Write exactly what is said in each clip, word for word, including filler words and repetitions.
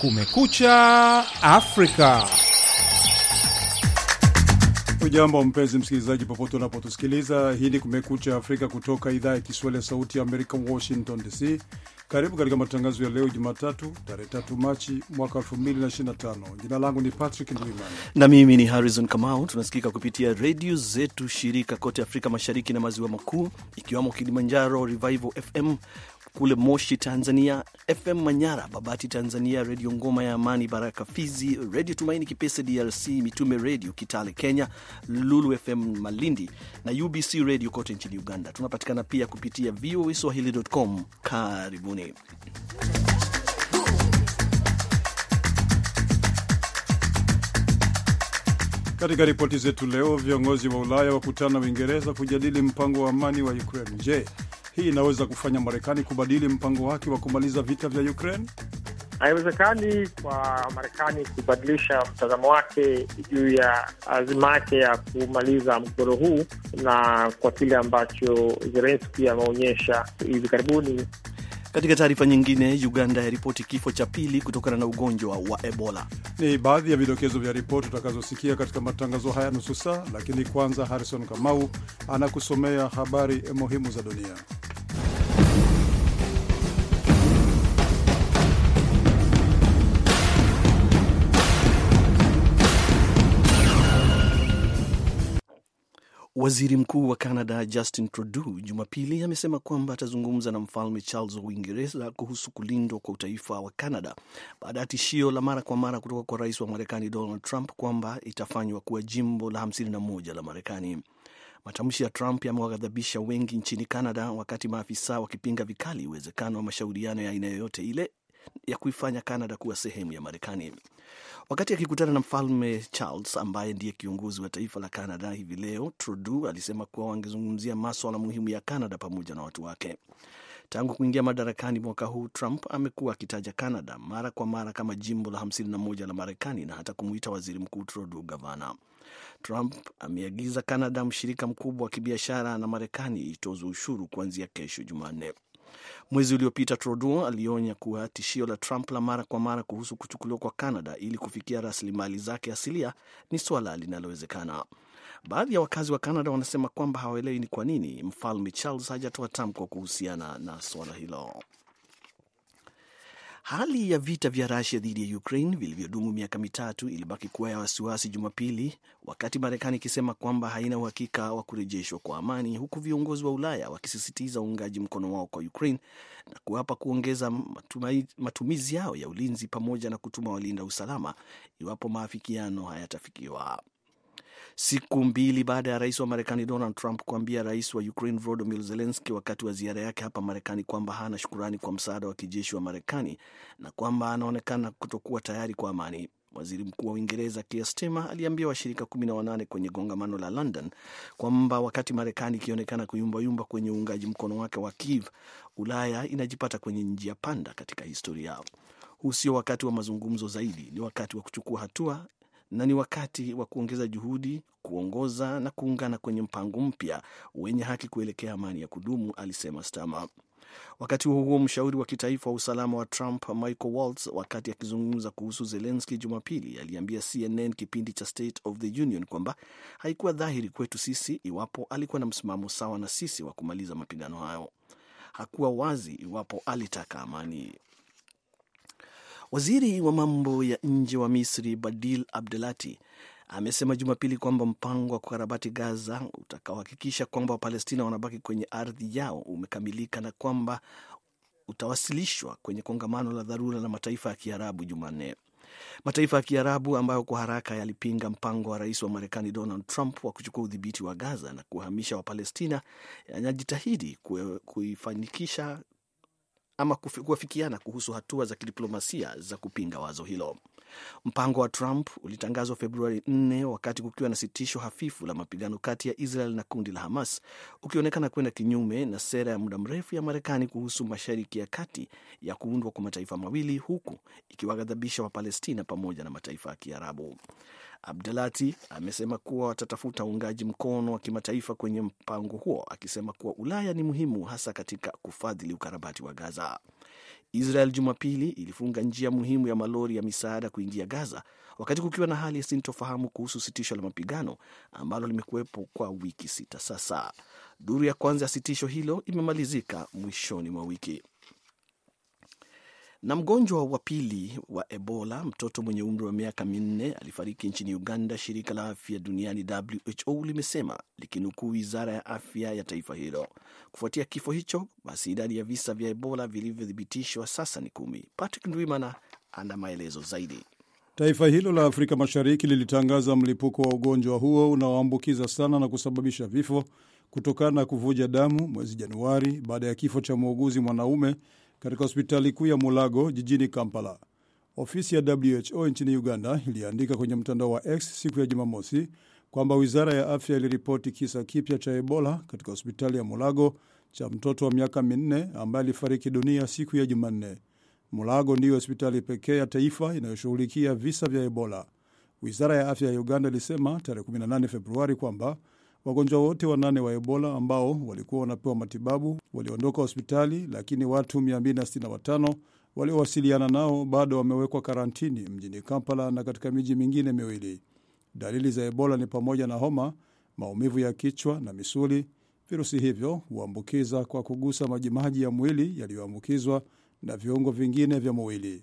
Kumekucha Afrika. Ujambo mpenzi msikilizaji popote unapotusikiliza. Hii ni Kumekucha Afrika kutoka idhaa ya Kiswahili ya Sauti ya Amerika, Washington D C. Karibu katika matangazo ya leo Jumatatu, tarehe tatu Machi mwaka elfu mbili na ishirini na tano. Jina langu ni Patrick Ndwimana. Na mimi ni Harrison Kamau. Tunasikika kupitia radio zetu shirika kote Afrika Mashariki na Maziwa Makuu, ikiwamo Kilimanjaro Revival F M kule Moshi Tanzania, F M Manyara, Babati Tanzania, Radio Ngoma ya Amani Baraka Fizi, Radio Tumaini Kipese D R C, Mitume Radio Kitale Kenya, Lulu F M Malindi na U B C Radio kote nchini Uganda. Tunapatikana pia kupitia v o a swahili dot com. Karibuni. Katika ripoti zetu leo, viongozi wa Ulaya wakutana Uingereza kujadili mpango wa amani wa Ukraine. Je, hii inaweza kufanya Marekani kubadili mpango wake wa kumaliza vita vya Ukraine? Haiwezekani kwa Marekani kubadilisha mtazamo wake juu ya azima yake ya kumaliza mgogoro huu, na kwa kile ambacho Zelensky ameonyesha hivi karibuni. Katika taarifa nyingine, Uganda yaripoti kifo cha pili kutokana na ugonjwa wa Ebola. Ni baadhi ya vidokezo vya ripoti utakazosikia katika matangazo haya nusu saa, lakini kwanza Harrison Kamau anakusomea habari muhimu za dunia. Waziri Mkuu wa Canada Justin Trudeau Jumapili amesema kwamba atazungumza na Mfalme Charles wa Uingereza kuhusu kulindwa kwa utaifa wa Canada baada ya tishio la mara kwa mara kutoka kwa rais wa Marekani Donald Trump kwamba itafanywa kuwa jimbo la hamsini na moja la Marekani. Matamshi ya Trump yamewaghadhabisha wengi nchini Canada, wakati maafisa wakipinga vikali uwezekano wa mashauriano ya aina yoyote ile ya kuifanya Canada kuwa sehemu ya Marekani. Wakati akikutana na Mfalme Charles ambaye ndiye kiongozi wa taifa la Canada hivi leo, Trudeau alisema kuwa wangezungumzia masuala muhimu ya Canada pamoja na watu wake. Tangu kuingia madarakani mwaka huu, Trump amekuwa akitaja Canada mara kwa mara kama jimbo la hamsini na moja la Marekani na hata kumuita waziri mkuu Trudeau gavana. Trump ameagiza Canada, mshirika mkubwa wa kibiashara na Marekani, itoze ushuru kuanzia kesho Jumanne. Mwezi uliopita Trudeau alionya kuwa tishio la Trump la mara kwa mara kuhusu kuchukuliwa kwa Canada ili kufikia rasilimali zake asilia ni swala linalowezekana. Baadhi ya wakazi wa Canada wanasema kwamba hawaelewi ni kwa nini Mfalme Charles hajatoa tamko kuhusiana na swala hilo. Hali ya vita vya Russia dhidi ya Ukraine vilivyodumu miaka mitatu ilibaki kuwa ya wasiwasi Jumapili, wakati Marekani ikisema kwamba haina uhakika wa kurejeshwa kwa amani, huku viongozi wa Ulaya wakisisitiza uungaji mkono wao kwa Ukraine na kuapa kuongeza matumizi yao ya ulinzi pamoja na kutuma walinda usalama iwapo maafikiano hayatafikiwa. Siku mbili baada ya rais wa Marekani Donald Trump kuambia rais wa Ukraine Volodymyr Zelensky wakati wa ziara yake hapa Marekani kwamba hana shukurani kwa msaada wa kijeshi wa Marekani na kwamba anaonekana kutokuwa tayari kwa amani, waziri mkuu wa Uingereza Keir Starmer aliambia washirika kumi na wanane kwenye kongamano la London kwamba wakati Marekani ikionekana kuyumbayumba kwenye uungaji mkono wake wa Kiev, Ulaya inajipata kwenye njia panda katika historia. Huu sio wakati wa mazungumzo zaidi, ni wakati wa kuchukua hatua na ni wakati wa kuongeza juhudi, kuongoza na kuungana kwenye mpango mpya wenye haki kuelekea amani ya kudumu, alisema Starmer. Wakati huo huo, mshauri wa kitaifa wa usalama wa Trump Michael Waltz, wakati akizungumza kuhusu Zelensky Jumapili, aliambia C N N kipindi cha State of the Union kwamba haikuwa dhahiri kwetu sisi iwapo alikuwa na msimamo sawa na sisi wa kumaliza mapigano hayo. Hakuwa wazi iwapo alitaka amani. Waziri wa mambo ya nje wa Misri Badil Abdelati amesema Jumapili kwamba mpango wa kukarabati Gaza utakaohakikisha kwamba Wapalestina wanabaki kwenye ardhi yao umekamilika na kwamba utawasilishwa kwenye kongamano la dharura la mataifa ya Kiarabu Jumanne. Mataifa ya Kiarabu ambayo kwa haraka yalipinga mpango wa rais wa Marekani Donald Trump wa kuchukua udhibiti wa Gaza na kuhamisha Wapalestina yanajitahidi kuifanikisha ama kuafikiana kuhusu hatua za kidiplomasia za kupinga wazo hilo. Mpango wa Trump ulitangazwa Februari nne wakati kukiwa na sitisho hafifu la mapigano kati ya Israel na kundi la Hamas, ukionekana kwenda kinyume na sera ya muda mrefu ya Marekani kuhusu Mashariki ya Kati ya kuundwa kwa mataifa mawili, huku ikiwaghadhabisha wa Palestina pamoja na mataifa ya Kiarabu. Abdelati amesema kuwa watatafuta uungaji mkono wa kimataifa kwenye mpango huo, akisema kuwa Ulaya ni muhimu hasa katika kufadhili ukarabati wa Gaza. Israel Jumapili ilifunga njia muhimu ya malori ya misaada kuingia Gaza, wakati kukiwa na hali ya sintofahamu kuhusu sitisho la mapigano ambalo limekuwepo kwa wiki sita sasa. Duru ya kwanza ya sitisho hilo imemalizika mwishoni mwa wiki. Na mgonjwa wa pili wa Ebola, mtoto mwenye umri wa miaka minne, alifariki nchini Uganda, shirika la afya duniani W H O limesema, likinukuu wizara ya afya ya taifa hilo. Kufuatia kifo hicho, basi idadi ya visa vya Ebola vilivyothibitishwa sasa ni kumi. Patrick Ndwimana ana maelezo zaidi. Taifa hilo la Afrika Mashariki lilitangaza mlipuko wa ugonjwa huo unaoambukiza sana na kusababisha vifo kutokana na kuvuja damu mwezi Januari, baada ya kifo cha muuguzi mwanaume katika hospitali kuu ya Mulago jijini Kampala. Ofisi ya W H O nchini Uganda iliandika kwenye mtandao wa X siku ya Jumamosi kwamba wizara ya afya iliripoti kisa kipya cha Ebola katika hospitali ya Mulago cha mtoto wa miaka minne ambaye alifariki dunia siku ya Jumanne. Mulago ndiyo hospitali pekee ya taifa inayoshughulikia visa vya Ebola. Wizara ya afya ya Uganda ilisema tarehe kumi na nane Februari kwamba wagonjwa wote wanane wa Ebola ambao walikuwa wanapewa matibabu waliondoka hospitali, lakini watu mia mbili sitini na watano waliowasiliana nao bado wamewekwa karantini mjini Kampala na katika miji mingine miwili. Dalili za Ebola ni pamoja na homa, maumivu ya kichwa na misuli. Virusi hivyo huambukiza kwa kugusa majimaji ya mwili yaliyoambukizwa na viungo vingine vya mwili.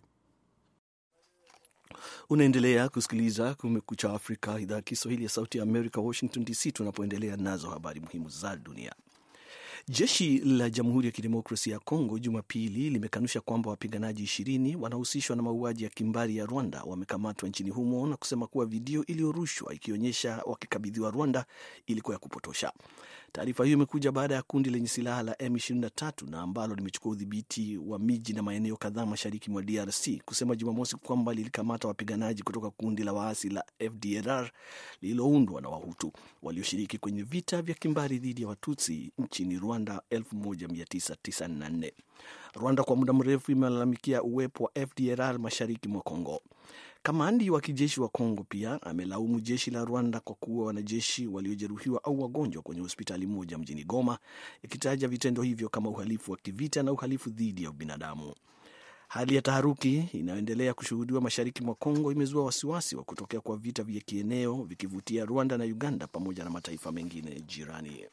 Unaendelea kusikiliza Kumekucha Afrika, idhaa ya Kiswahili ya Sauti ya Amerika, Washington D C, tunapoendelea nazo habari muhimu za dunia. Jeshi la Jamhuri ya Kidemokrasia ya Kongo Jumapili limekanusha kwamba wapiganaji ishirini wanahusishwa na mauaji ya kimbari ya Rwanda wamekamatwa nchini humo na kusema kuwa video iliyorushwa ikionyesha wakikabidhiwa Rwanda ilikuwa ya kupotosha. Taarifa hiyo imekuja baada ya kundi lenye silaha la M ishirini na tatu na ambalo limechukua udhibiti wa miji na maeneo kadhaa mashariki mwa D R C kusema Jumamosi kwamba lilikamata wapiganaji kutoka kundi la waasi la F D L R lililoundwa na Wahutu walioshiriki kwenye vita vya kimbari dhidi ya Watutsi nchini Rwanda elfu moja mia tisa tisini na nne. Rwanda kwa muda mrefu imelalamikia uwepo wa F D L R mashariki mwa Kongo. Kamandi wa kijeshi wa Kongo pia amelaumu jeshi la Rwanda kwa kuua wanajeshi waliojeruhiwa au wagonjwa kwenye hospitali moja mjini Goma, ikitaja vitendo hivyo kama uhalifu wa kivita na uhalifu dhidi ya binadamu. Hali ya taharuki inayoendelea kushuhudiwa mashariki mwa Kongo imezua wasiwasi wa kutokea kwa vita vya kieneo vikivutia Rwanda na Uganda pamoja na mataifa mengine jirani.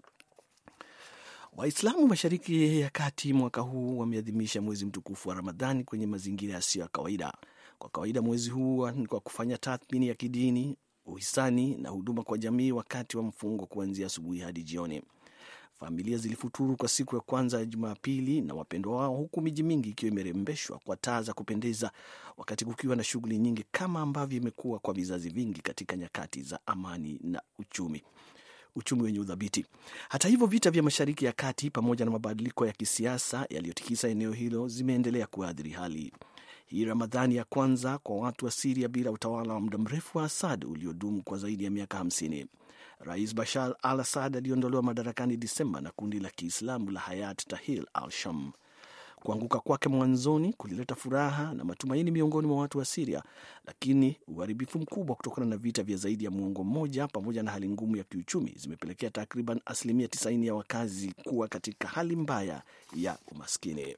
Waislamu Mashariki ya Kati mwaka huu wameadhimisha mwezi mtukufu wa Ramadhani kwenye mazingira yasiyo ya kawaida. Kwa kawaida mwezi huu ni kwa kufanya tathmini ya kidini, uhisani na huduma kwa jamii wakati wa mfungo kuanzia asubuhi hadi jioni. Familia zilifuturu kwa siku ya kwanza ya Jumapili na wapendwa wao, huku miji mingi ikiwa imerembeshwa kwa taa za kupendeza, wakati kukiwa na shughuli nyingi kama ambavyo imekuwa kwa vizazi vingi katika nyakati za amani na uchumi uchumi wenye udhabiti. Hata hivyo, vita vya Mashariki ya Kati pamoja na mabadiliko ya kisiasa yaliyotikisa eneo hilo zimeendelea kuathiri hali hii. Ramadhani ya kwanza kwa watu wa Syria bila utawala wa muda mrefu wa Assad uliodumu kwa zaidi ya miaka hamsini. Rais Bashar al-Assad aliondolewa madarakani Disemba na kundi la Kiislamu la Hayat Tahrir al-Sham. Kuanguka kwake mwanzoni kulileta furaha na matumaini miongoni mwa watu wa Syria, lakini uharibifu mkubwa kutokana na vita vya zaidi ya muongo mmoja pamoja na hali ngumu ya kiuchumi zimepelekea takriban asilimia tisaini ya wakazi kuwa katika hali mbaya ya umaskini.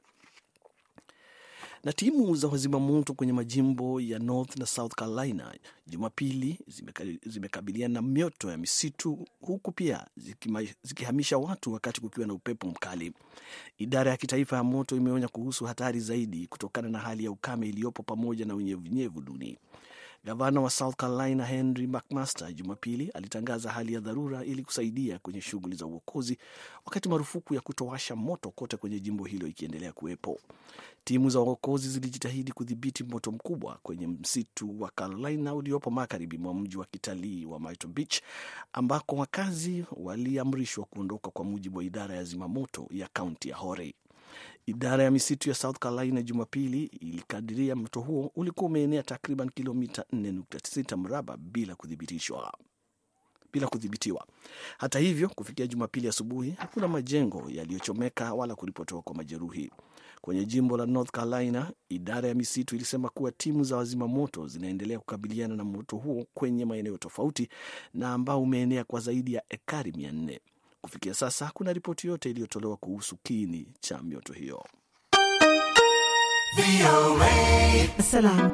Na timu za wazima moto kwenye majimbo ya North na South Carolina Jumapili zimekabiliana na mioto ya misitu, huku pia zikihamisha watu wakati kukiwa na upepo mkali. Idara ya kitaifa ya moto imeonya kuhusu hatari zaidi kutokana na hali ya ukame iliyopo pamoja na unyevunyevu duni. Gavana wa South Carolina Henry McMaster Jumapili alitangaza hali ya dharura ili kusaidia kwenye shughuli za uokozi, wakati marufuku ya kutowasha moto kote kwenye jimbo hilo ikiendelea kuwepo. Timu za uokozi zilijitahidi kudhibiti moto mkubwa kwenye msitu wa Carolina uliopo magharibi mwa mji wa kitalii wa Myrtle Beach, ambako wakazi waliamrishwa kuondoka, kwa mujibu wa idara ya zimamoto ya kaunti ya Horry. Idara ya misitu ya South Carolina Jumapili ilikadiria moto huo ulikuwa umeenea takriban kilomita nne nukta sita mraba bila kudhibitishwa bila kudhibitiwa. Hata hivyo, kufikia Jumapili asubuhi hakuna majengo yaliyochomeka wala kuripotiwa kwa majeruhi. Kwenye jimbo la North Carolina, idara ya misitu ilisema kuwa timu za wazima moto zinaendelea kukabiliana na moto huo kwenye maeneo tofauti na ambao umeenea kwa zaidi ya ekari mia nne. Kufikia sasa hakuna ripoti yote iliyotolewa kuhusu kiini cha mioto hiyo. V O A. Salam.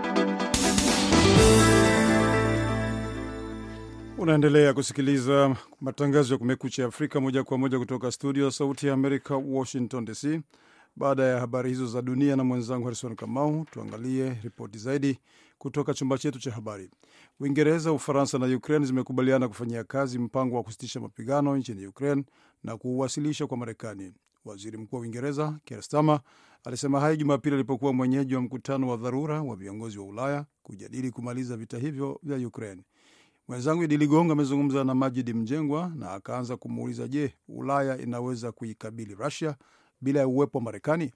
Unaendelea kusikiliza matangazo ya Kumekucha Afrika moja kwa moja kutoka studio Sauti ya Amerika, Washington D C. Baada ya habari hizo za dunia na mwenzangu Harrison Kamau, tuangalie ripoti zaidi kutoka chumba chetu cha habari. Uingereza, Ufaransa na Ukraine zimekubaliana kufanyia kazi mpango wa kusitisha mapigano nchini Ukraine na kuuwasilisha kwa Marekani. Waziri Mkuu wa Uingereza Keir Starmer alisema hayo Jumapili alipokuwa mwenyeji wa mkutano wa dharura wa viongozi wa Ulaya kujadili kumaliza vita hivyo vya Ukraine. Mwenzangu Idi Ligongo amezungumza na Majid Mjengwa na akaanza kumuuliza, je, Ulaya inaweza kuikabili Russia bila ya uwepo wa Marekani?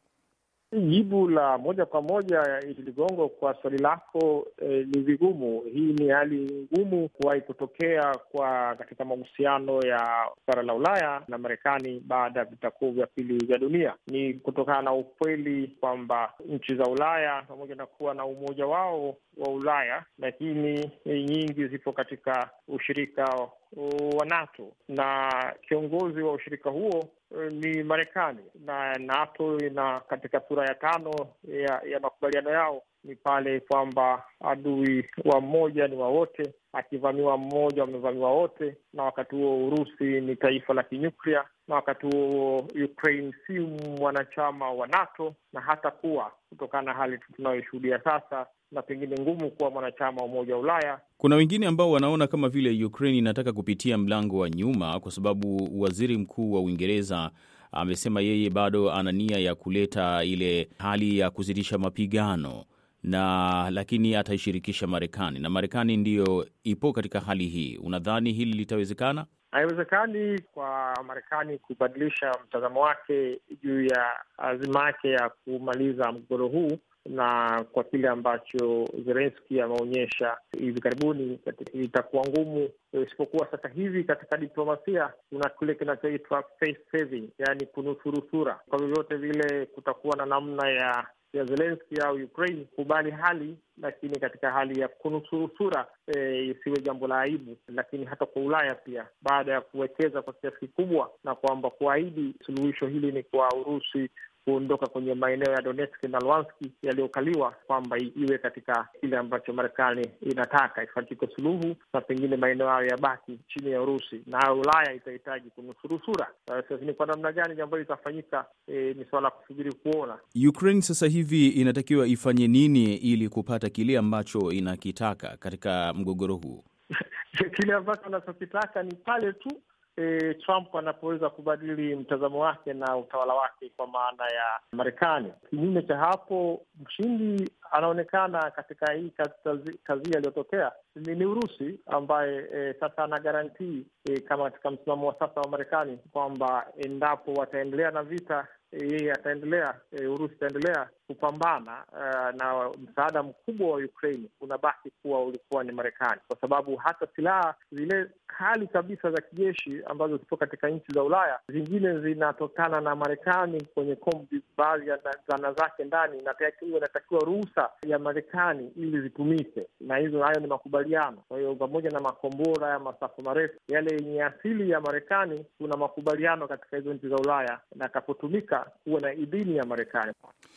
Jibu la moja kwa moja Idi Ligongo kwa swali lako eh, ni vigumu. Hii ni hali ngumu kuwahi kutokea kwa katika mahusiano ya bara la Ulaya na Marekani baada ya vita kuu vya pili vya dunia. Ni kutokana na ukweli kwamba nchi za Ulaya pamoja na kuwa na umoja wao wa Ulaya, lakini nyingi zipo katika ushirika wa NATO, na kiongozi wa ushirika huo ni Marekani, na NATO ina katika sura ya tano ya, ya makubaliano yao ni pale kwamba adui wa mmoja ni wa wote, akivamiwa mmoja wamevamiwa wote, na wakati huo Urusi ni taifa la kinyuklia, na wakati huo Ukraine si mwanachama wa NATO, na hata kuwa kutokana na hali tunayoshuhudia sasa na pengine ngumu kuwa mwanachama wa Umoja wa Ulaya. Kuna wengine ambao wanaona kama vile Ukraine inataka kupitia mlango wa nyuma, kwa sababu waziri mkuu wa Uingereza amesema yeye bado ana nia ya kuleta ile hali ya kusitisha mapigano, na lakini ataishirikisha Marekani, na Marekani ndiyo ipo katika hali hii. Unadhani hili litawezekana? Haiwezekani kwa Marekani kubadilisha mtazamo wake juu ya azima yake ya kumaliza mgogoro huu, na kwa kile ambacho Zelensky ameonyesha hivi karibuni itakuwa ngumu, isipokuwa sasa hivi katika diplomasia kuna kile kinachoitwa face saving, yani kunusuru sura. Kwa vyovyote vile kutakuwa na namna ya ya Zelensky au Ukraine kubali hali, lakini katika hali ya kunusuru sura e, isiwe jambo la aibu. Lakini hata kwa Ulaya pia, baada ya kuwekeza kwa kiasi kikubwa na kwamba kuahidi suluhisho hili ni kwa Urusi kuondoka kwenye maeneo ya Donetsk na Luhansk yaliyokaliwa, kwamba iwe katika kile ambacho Marekani inataka ifatike suluhu, na pengine maeneo hayo yabaki chini ya Urusi, na Ulaya itahitaji kunusuru sura. Sasa ni kwa namna gani jambo hili litafanyika, e, ni swala kusubiri kuona. Ukraine sasa hivi inatakiwa ifanye nini ili kupata kile ambacho inakitaka katika mgogoro huu? Kile ambacho anachokitaka ni pale tu E, Trump anapoweza kubadili mtazamo wake na utawala wake kwa maana ya Marekani. Kinyume cha hapo, mshindi anaonekana katika hii kazi, kazi aliyotokea ni, ni Urusi ambaye e, sasa ana garantii e, kama katika msimamo wa sasa wa Marekani kwamba endapo wataendelea na vita yeye e, ataendelea e, Urusi itaendelea kupambana uh, na msaada mkubwa wa Ukraine unabaki kuwa ulikuwa ni Marekani, kwa sababu hata silaha zile kali kabisa za kijeshi ambazo zipo katika nchi za Ulaya, zingine zinatokana na Marekani kwenye kombi, baadhi ya zana zake ndani inatakiwa ruhusa ya Marekani ili zitumike, na hizo hayo ni makubaliano. Kwa hiyo pamoja na makombora ya masafa marefu yale yenye asili ya Marekani, kuna makubaliano katika hizo nchi za Ulaya, na kapotumika kuwa na idhini ya Marekani.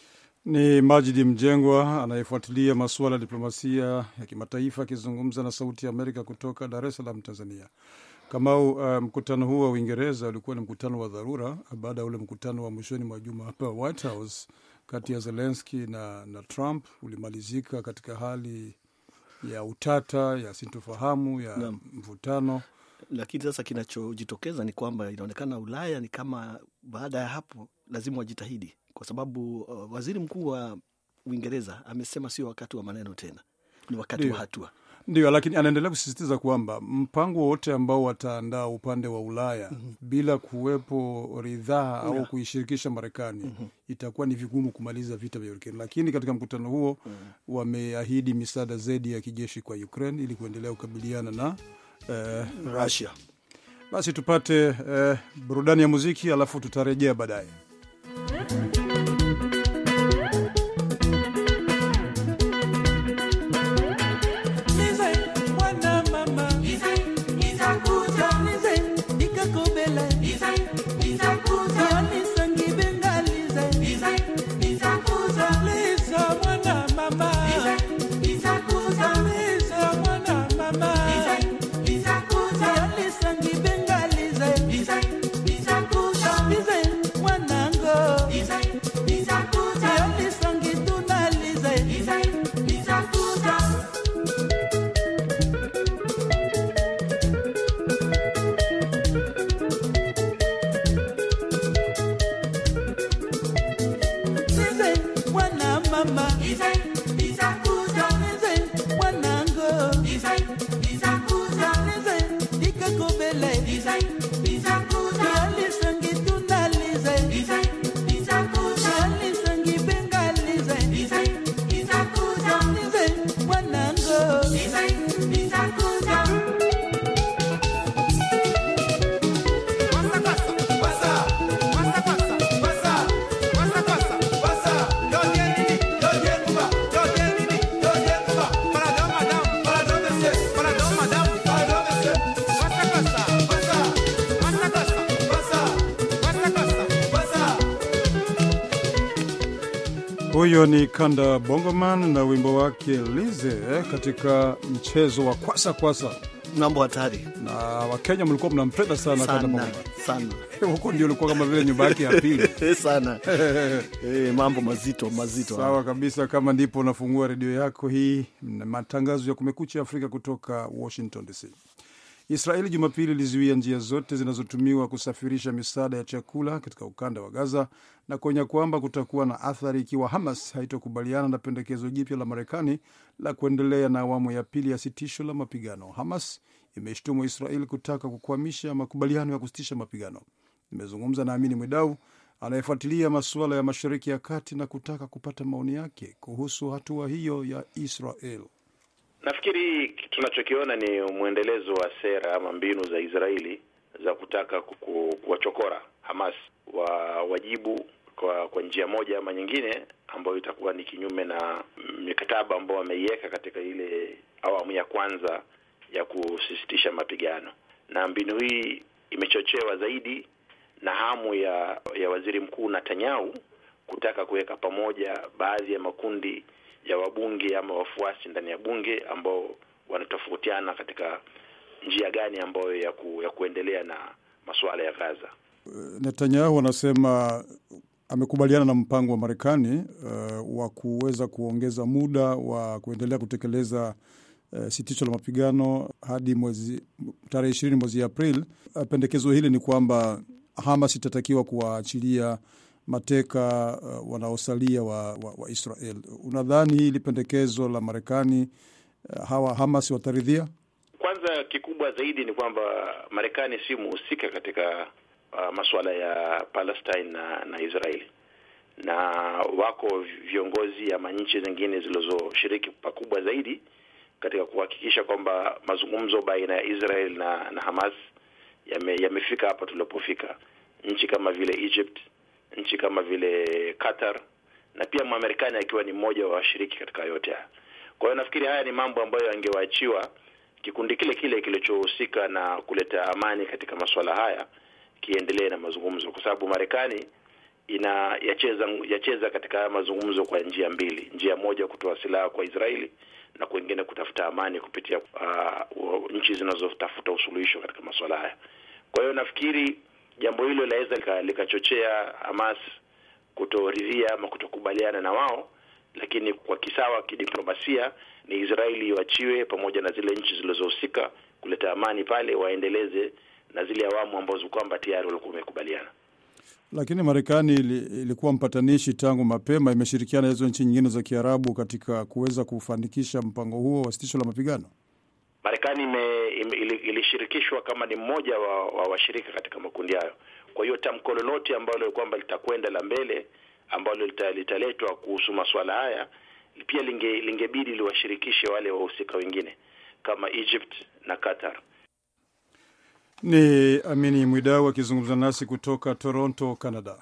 Ni Majid Mjengwa anayefuatilia masuala ya diplomasia ya kimataifa akizungumza na Sauti ya Amerika kutoka Dar es Salaam, Tanzania. Kamau, uh, mkutano huu wa Uingereza ulikuwa ni mkutano wa dharura baada ya ule mkutano wa mwishoni mwa juma hapa White House kati ya Zelensky na, na Trump ulimalizika katika hali ya utata, ya sintofahamu, ya no. mvutano. Lakini sasa kinachojitokeza ni kwamba inaonekana Ulaya ni kama baada ya hapo lazima wajitahidi, kwa sababu uh, waziri mkuu wa Uingereza amesema sio wakati wa maneno tena, ni wakati Dio. wa hatua. Ndio, lakini anaendelea kusisitiza kwamba mpango wote ambao wataandaa upande wa Ulaya mm-hmm. bila kuwepo ridhaa au yeah. kuishirikisha Marekani mm-hmm. itakuwa ni vigumu kumaliza vita vya Ukraine. Lakini katika mkutano huo mm-hmm. wameahidi misaada zaidi ya kijeshi kwa Ukraine ili kuendelea kukabiliana na uh, Russia. Basi tupate uh, burudani ya muziki alafu tutarejea baadaye. Nizakuza Huyo ni Kanda Bongoman na wimbo wake Lize katika mchezo wa kwasa kwasa. Mambo hatari. Na Wakenya mlikuwa mnampenda sana Kanda Bongoman. Sana. Huko ndio ulikuwa kama vile nyumba yake ya pili. Sana. Eh, mambo mazito, mazito. Sawa kabisa, kama ndipo unafungua redio yako hii, matangazo ya Kumekucha Afrika kutoka Washington D C. Israeli Jumapili ilizuia njia zote zinazotumiwa kusafirisha misaada ya chakula katika ukanda wa Gaza na kuonya kwamba kutakuwa na athari ikiwa Hamas haitokubaliana na pendekezo jipya la Marekani la kuendelea na awamu ya pili ya sitisho la mapigano. Hamas imeshtumu Israeli kutaka kukwamisha makubaliano ya kusitisha mapigano. Nimezungumza na Amini Mwidau anayefuatilia masuala ya Mashariki ya Kati na kutaka kupata maoni yake kuhusu hatua hiyo ya Israel. Nafikiri tunachokiona ni mwendelezo wa sera ama mbinu za Israeli za kutaka kuwachokora Hamas wa wajibu kwa, kwa njia moja ama nyingine ambayo itakuwa ni kinyume na mikataba ambayo wameiweka katika ile awamu ya kwanza ya kusisitisha mapigano. Na mbinu hii imechochewa zaidi na hamu ya, ya Waziri Mkuu Netanyahu kutaka kuweka pamoja baadhi ya makundi ya wabunge ama wafuasi ndani ya bunge ambao wanatofautiana katika njia gani ambayo ya, ku, ya kuendelea na masuala ya Gaza. Netanyahu anasema amekubaliana na mpango wa Marekani uh, wa kuweza kuongeza muda wa kuendelea kutekeleza uh, sitisho la mapigano hadi mwezi tarehe ishirini mwezi Aprili. Uh, pendekezo hili ni kwamba Hamas itatakiwa kuwaachilia mateka uh, wanaosalia wa, wa, wa Israel. Unadhani hili pendekezo la Marekani uh, hawa Hamas wataridhia? Kwanza kikubwa zaidi ni kwamba Marekani si muhusika katika uh, masuala ya Palestine na, na Israeli. Na wako viongozi ama nchi zingine zilizoshiriki pakubwa zaidi katika kuhakikisha kwamba mazungumzo baina ya Israel na, na Hamas yame, yamefika hapa tulipofika. Nchi kama vile Egypt, nchi kama vile Qatar, na pia Marekani akiwa ni mmoja wa washiriki katika yote haya. Kwa hiyo nafikiri haya ni mambo ambayo yangewaachiwa kikundi kile kile kilichohusika na kuleta amani katika masuala haya kiendelee na mazungumzo, kwa sababu Marekani ina yacheza yacheza katika mazungumzo kwa njia mbili. Njia moja kutoa silaha kwa Israeli na kwingine kutafuta amani kupitia uh, nchi zinazotafuta usuluhisho katika masuala haya. Kwa hiyo nafikiri jambo hilo laweza likachochea Hamas kutoridhia ama kutokubaliana na wao, lakini kwa kisawa kidiplomasia ni Israeli iwachiwe pamoja na zile nchi zilizohusika kuleta amani pale, waendeleze na zile awamu ambazo kwamba tayari walikuwa wamekubaliana. Lakini Marekani ilikuwa mpatanishi tangu mapema, imeshirikiana hizo nchi nyingine za Kiarabu katika kuweza kufanikisha mpango huo wa sitisho la mapigano. Marekani ilishirikishwa kama ni mmoja wa, wa washirika katika makundi hayo. Kwa hiyo tamko lolote ambalo kwamba litakwenda la mbele ambalo litaletwa kuhusu masuala haya pia linge, lingebidi liwashirikishe wale wahusika wengine kama Egypt na Qatar. Ni Amini Mwidau akizungumza nasi kutoka Toronto, Canada.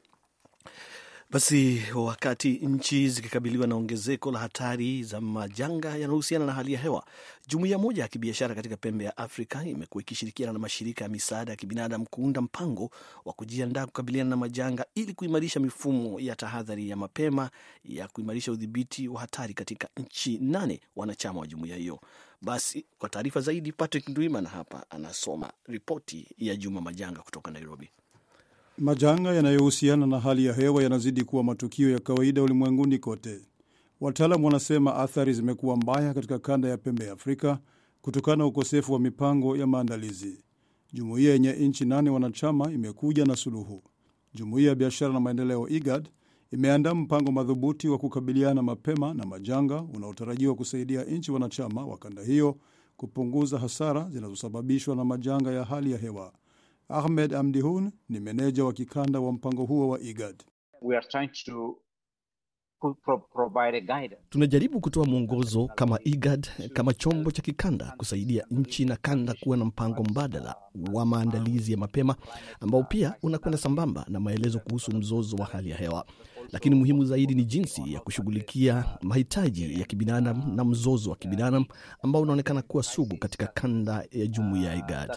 Basi wakati nchi zikikabiliwa na ongezeko la hatari za majanga yanayohusiana na hali ya hewa, jumuiya moja ya kibiashara katika pembe ya Afrika imekuwa ikishirikiana na mashirika ya misaada ya kibinadamu kuunda mpango wa kujiandaa kukabiliana na majanga ili kuimarisha mifumo ya tahadhari ya mapema ya kuimarisha udhibiti wa hatari katika nchi nane wanachama wa jumuiya hiyo. Basi kwa taarifa zaidi, Patrick Ndwimana hapa anasoma ripoti ya Juma Majanga kutoka Nairobi. Majanga yanayohusiana na hali ya hewa yanazidi kuwa matukio ya kawaida ulimwenguni kote. Wataalamu wanasema athari zimekuwa mbaya katika kanda ya pembe ya Afrika kutokana na ukosefu wa mipango ya maandalizi. Jumuiya yenye nchi nane wanachama imekuja na suluhu. Jumuiya ya biashara na maendeleo IGAD imeandaa mpango madhubuti wa kukabiliana mapema na majanga unaotarajiwa kusaidia nchi wanachama wa kanda hiyo kupunguza hasara zinazosababishwa na majanga ya hali ya hewa. Ahmed Amdihun ni meneja wa kikanda wa mpango huo wa IGAD. We are trying to pro- provide a guidance. Tunajaribu kutoa mwongozo kama IGAD, kama chombo cha kikanda kusaidia nchi na kanda kuwa na mpango mbadala wa maandalizi ya mapema ambao pia unakwenda sambamba na maelezo kuhusu mzozo wa hali ya hewa. Lakini muhimu zaidi ni jinsi ya kushughulikia mahitaji ya kibinadamu na mzozo wa kibinadamu ambao unaonekana kuwa sugu katika kanda ya jumuiya ya IGAD.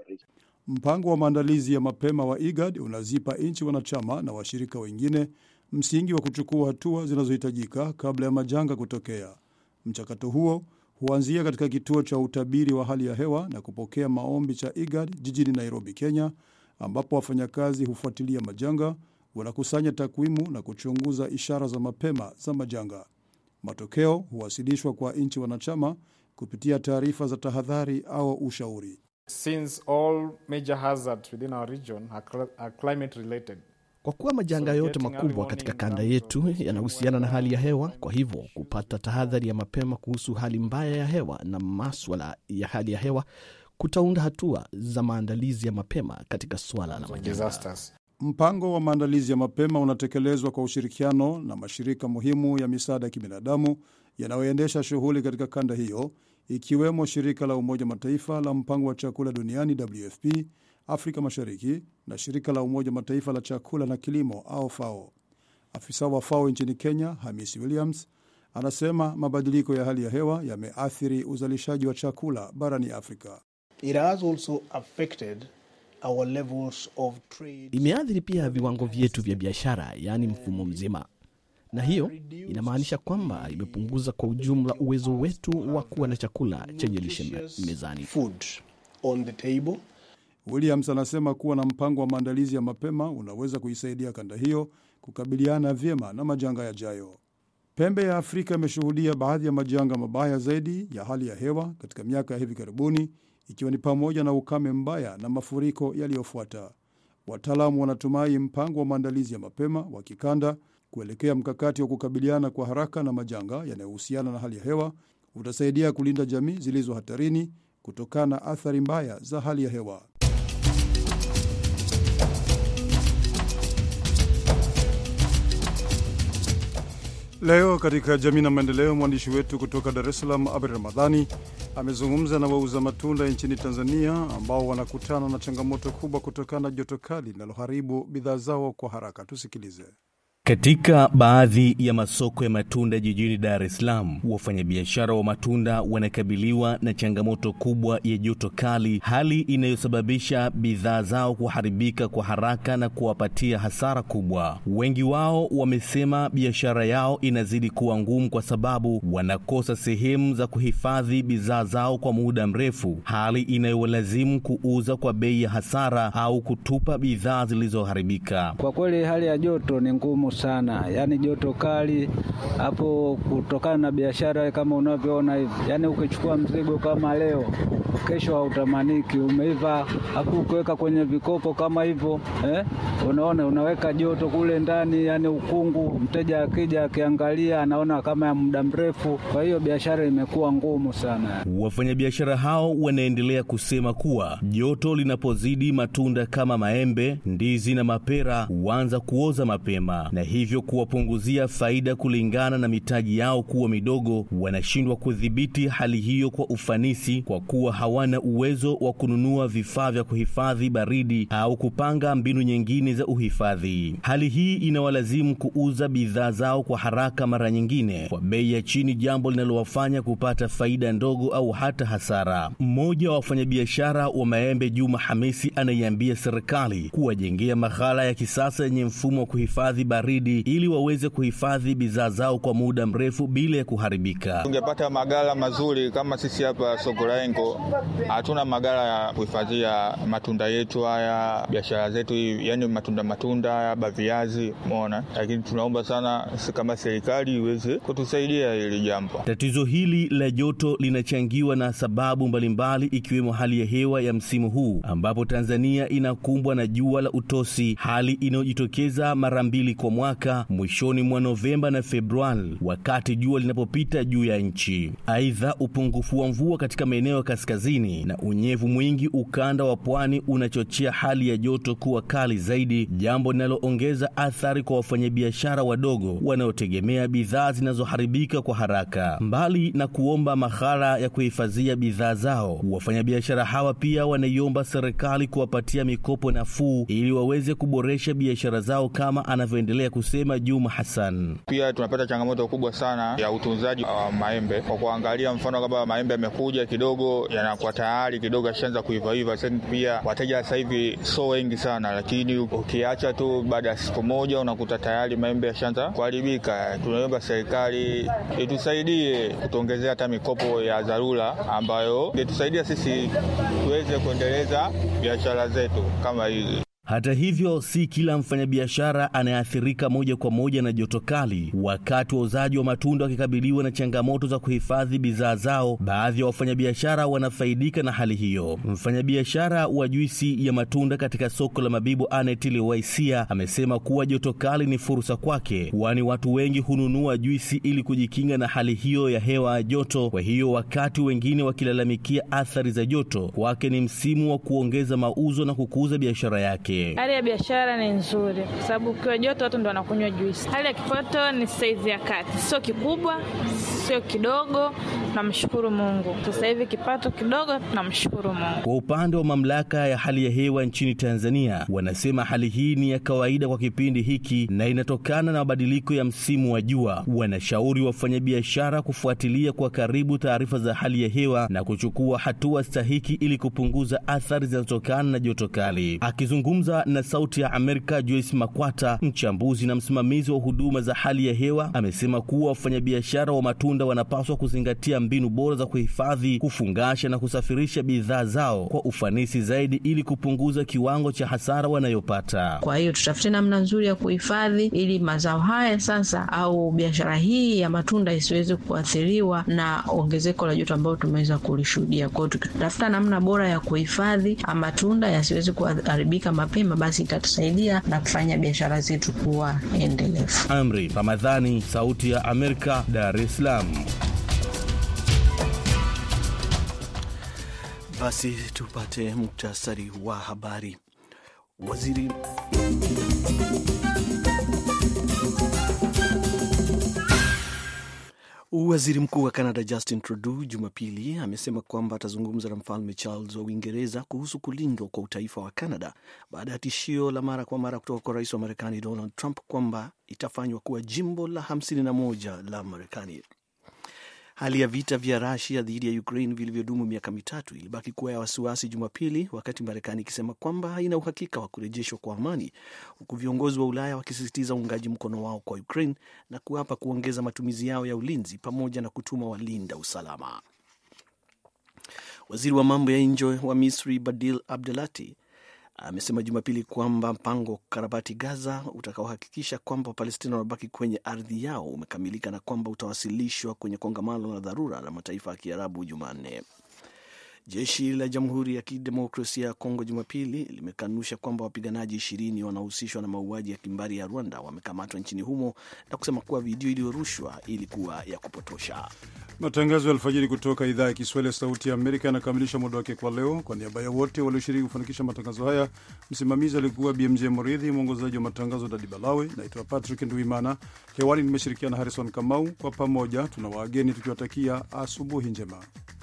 Mpango wa maandalizi ya mapema wa IGAD unazipa nchi wanachama na washirika wengine msingi wa kuchukua hatua zinazohitajika kabla ya majanga kutokea. Mchakato huo huanzia katika kituo cha utabiri wa hali ya hewa na kupokea maombi cha I G A D jijini Nairobi, Kenya, ambapo wafanyakazi hufuatilia majanga, wanakusanya takwimu na kuchunguza ishara za mapema za majanga. Matokeo huwasilishwa kwa nchi wanachama kupitia taarifa za tahadhari au ushauri. Since all major hazards within our region are climate related. Kwa kuwa majanga yote makubwa katika kanda yetu yanahusiana na hali ya hewa, kwa hivyo kupata tahadhari ya mapema kuhusu hali mbaya ya hewa na masuala ya hali ya hewa kutaunda hatua za maandalizi ya mapema katika swala la majanga. Mpango wa maandalizi ya mapema unatekelezwa kwa ushirikiano na mashirika muhimu ya misaada ya kibinadamu yanayoendesha shughuli katika kanda hiyo, ikiwemo shirika la Umoja Mataifa la mpango wa chakula duniani W F P Afrika Mashariki na shirika la Umoja Mataifa la chakula na kilimo au F A O. Afisa wa F A O nchini Kenya, Hamisi Williams, anasema mabadiliko ya hali ya hewa yameathiri uzalishaji wa chakula barani Afrika. It has also affected our levels of trade. Imeathiri pia viwango vyetu vya biashara, yani mfumo mzima. Na hiyo inamaanisha kwamba imepunguza kwa ujumla uwezo wetu wa kuwa na chakula chenye lishe mezani. Food on the table. Williams anasema kuwa na mpango wa maandalizi ya mapema unaweza kuisaidia kanda hiyo kukabiliana vyema na majanga yajayo. Pembe ya Afrika imeshuhudia baadhi ya majanga mabaya zaidi ya hali ya hewa katika miaka ya hivi karibuni, ikiwa ni pamoja na ukame mbaya na mafuriko yaliyofuata. Wataalamu wanatumai mpango wa maandalizi ya mapema wa kikanda kuelekea mkakati wa kukabiliana kwa haraka na majanga yanayohusiana na hali ya hewa utasaidia kulinda jamii zilizo hatarini kutokana na athari mbaya za hali ya hewa. Leo katika jamii na maendeleo, mwandishi wetu kutoka Dar es Salaam Abel Ramadhani amezungumza na wauza matunda nchini Tanzania ambao wanakutana na changamoto kubwa kutokana na joto kali linaloharibu bidhaa zao kwa haraka. Tusikilize. Katika baadhi ya masoko ya matunda jijini Dar es Salaam, wafanyabiashara wa matunda wanakabiliwa na changamoto kubwa ya joto kali, hali inayosababisha bidhaa zao kuharibika kwa haraka na kuwapatia hasara kubwa. Wengi wao wamesema biashara yao inazidi kuwa ngumu kwa sababu wanakosa sehemu za kuhifadhi bidhaa zao kwa muda mrefu, hali inayowalazimu kuuza kwa bei ya hasara au kutupa bidhaa zilizoharibika. Kwa kweli hali ya joto ni ngumu sana, yani joto kali hapo, kutokana na biashara kama unavyoona hivi, yani ukichukua mzigo kama leo, kesho hautamaniki, umeiva, hapo ukiweka kwenye vikopo kama hivyo, eh, unaona unaweka joto kule ndani, yani ukungu, mteja akija akiangalia anaona kama ya muda mrefu. Kwa hiyo biashara imekuwa ngumu sana. Wafanyabiashara hao wanaendelea kusema kuwa joto linapozidi, matunda kama maembe, ndizi na mapera huanza kuoza mapema, na hivyo kuwapunguzia faida kulingana na mitaji yao kuwa midogo. Wanashindwa kudhibiti hali hiyo kwa ufanisi kwa kuwa hawana uwezo wa kununua vifaa vya kuhifadhi baridi au kupanga mbinu nyingine za uhifadhi. Hali hii inawalazimu kuuza bidhaa zao kwa haraka, mara nyingine kwa bei ya chini, jambo linalowafanya kupata faida ndogo au hata hasara. Mmoja wa wafanyabiashara wa maembe, Juma Hamisi, anaiambia serikali kuwajengea maghala ya kisasa yenye mfumo wa kuhifadhi baridi ili waweze kuhifadhi bidhaa zao kwa muda mrefu bila ya kuharibika. Tungepata maghala mazuri kama sisi hapa soko la Engo. Hatuna maghala ya kuhifadhia matunda yetu haya, biashara zetu, yani matunda matunda haya, baviazi, umeona. Lakini tunaomba sana kama serikali iweze kutusaidia hili jambo. Tatizo hili la joto linachangiwa na sababu mbalimbali, ikiwemo hali ya hewa ya msimu huu ambapo Tanzania inakumbwa na jua la utosi, hali inayojitokeza mara mbili kwa mwaka, mwishoni mwa Novemba na Februari, wakati jua linapopita juu ya nchi. Aidha, upungufu wa mvua katika maeneo ya kaskazini na unyevu mwingi ukanda wa pwani unachochea hali ya joto kuwa kali zaidi, jambo linaloongeza athari kwa wafanyabiashara wadogo wanaotegemea bidhaa zinazoharibika kwa haraka. Mbali na kuomba maghala ya kuhifadhia bidhaa zao, wafanyabiashara hawa pia wanaiomba serikali kuwapatia mikopo nafuu ili waweze kuboresha biashara zao, kama anavyoendelea kusema Juma Hassan. Pia tunapata changamoto kubwa sana ya utunzaji wa maembe. Kwa kuangalia mfano kama maembe yamekuja kidogo yanakuwa tayari kidogo yashaanza kuiva iva. Sasa pia wateja sasa hivi so wengi sana, lakini ukiacha tu baada ya siku moja unakuta tayari maembe yashaanza kuharibika. Tunaomba serikali itusaidie kutuongezea hata mikopo ya dharura ambayo itusaidia sisi tuweze kuendeleza biashara zetu kama hizi. Hata hivyo, si kila mfanyabiashara anayeathirika moja kwa moja na joto kali. Wakati wauzaji wa matunda wakikabiliwa na changamoto za kuhifadhi bidhaa zao, baadhi ya wafanyabiashara wanafaidika na hali hiyo. Mfanyabiashara wa juisi ya matunda katika soko la Mabibo, Anetile Waisia, amesema kuwa joto kali ni fursa kwake, kwani watu wengi hununua juisi ili kujikinga na hali hiyo ya hewa ya joto. Kwa hiyo wakati wengine wakilalamikia athari za joto, kwake ni msimu wa kuongeza mauzo na kukuza biashara yake. Hali ya biashara ni nzuri kwa sababu kwa joto watu ndio wanakunywa juice. Hali ya kipato ni size ya kati, sio kikubwa, sio kidogo. Tunamshukuru Mungu. Sasa hivi kipato kidogo, tunamshukuru Mungu. Kwa upande wa mamlaka ya hali ya hewa nchini Tanzania, wanasema hali hii ni ya kawaida kwa kipindi hiki na inatokana na mabadiliko ya msimu wa jua. Wanashauri wafanyabiashara kufuatilia kwa karibu taarifa za hali ya hewa na kuchukua hatua stahiki ili kupunguza athari zinazotokana na joto kali. Akizungumza na Sauti ya Amerika, Joyce Makwata, mchambuzi na msimamizi wa huduma za hali ya hewa, amesema kuwa wafanyabiashara wa matunda wanapaswa kuzingatia mbinu bora za kuhifadhi, kufungasha na kusafirisha bidhaa zao kwa ufanisi zaidi ili kupunguza kiwango cha hasara wanayopata. Kwa hiyo tutafute namna nzuri ya kuhifadhi ili mazao haya sasa au biashara hii ya matunda isiweze kuathiriwa na ongezeko la joto ambalo tumeweza kulishuhudia. Kwa hiyo tutafuta namna bora ya kuhifadhi matunda yasiweze kuharibika mapema, basi itatusaidia na kufanya biashara zetu kuwa endelevu. Amri Ramadhani, Sauti ya Amerika, Dar es Salaam. Basi tupate muktasari wa habari. Waziri Waziri Mkuu wa Canada Justin Trudeau Jumapili amesema kwamba atazungumza na Mfalme Charles wa Uingereza kuhusu kulindwa kwa utaifa wa Canada baada ya tishio la mara kwa mara kutoka kwa Rais wa Marekani Donald Trump kwamba itafanywa kuwa jimbo la hamsini na moja la Marekani. Hali ya vita vya Russia dhidi ya Ukraine vilivyodumu miaka mitatu ilibaki kuwa ya wasiwasi Jumapili, wakati Marekani ikisema kwamba haina uhakika wa kurejeshwa kwa amani, huku viongozi wa Ulaya wakisisitiza uungaji mkono wao kwa Ukraine na kuapa kuongeza matumizi yao ya ulinzi pamoja na kutuma walinda usalama. Waziri wa mambo ya nje wa Misri Badil Abdelati amesema Jumapili kwamba mpango wa kukarabati Gaza utakaohakikisha kwamba Wapalestina wanabaki kwenye ardhi yao umekamilika na kwamba utawasilishwa kwenye kongamano la dharura la mataifa ya Kiarabu Jumanne. Jeshi la Jamhuri ya Kidemokrasia ya Kongo Jumapili limekanusha kwamba wapiganaji ishirini wanaohusishwa na mauaji ya kimbari ya Rwanda wamekamatwa nchini humo na kusema kuwa video iliyorushwa ilikuwa ya kupotosha. Matangazo ya alfajiri kutoka idhaa ya Kiswahili ya Sauti ya Amerika yanakamilisha muda wake kwa leo. Kwa niaba ya wote walioshiriki kufanikisha matangazo haya, msimamizi alikuwa B M J Moridhi, mwongozaji wa matangazo Dadi Balawe. Naitwa Patrick Nduimana, hewani nimeshirikiana Harrison Kamau. Kwa pamoja tuna wageni tukiwatakia asubuhi njema.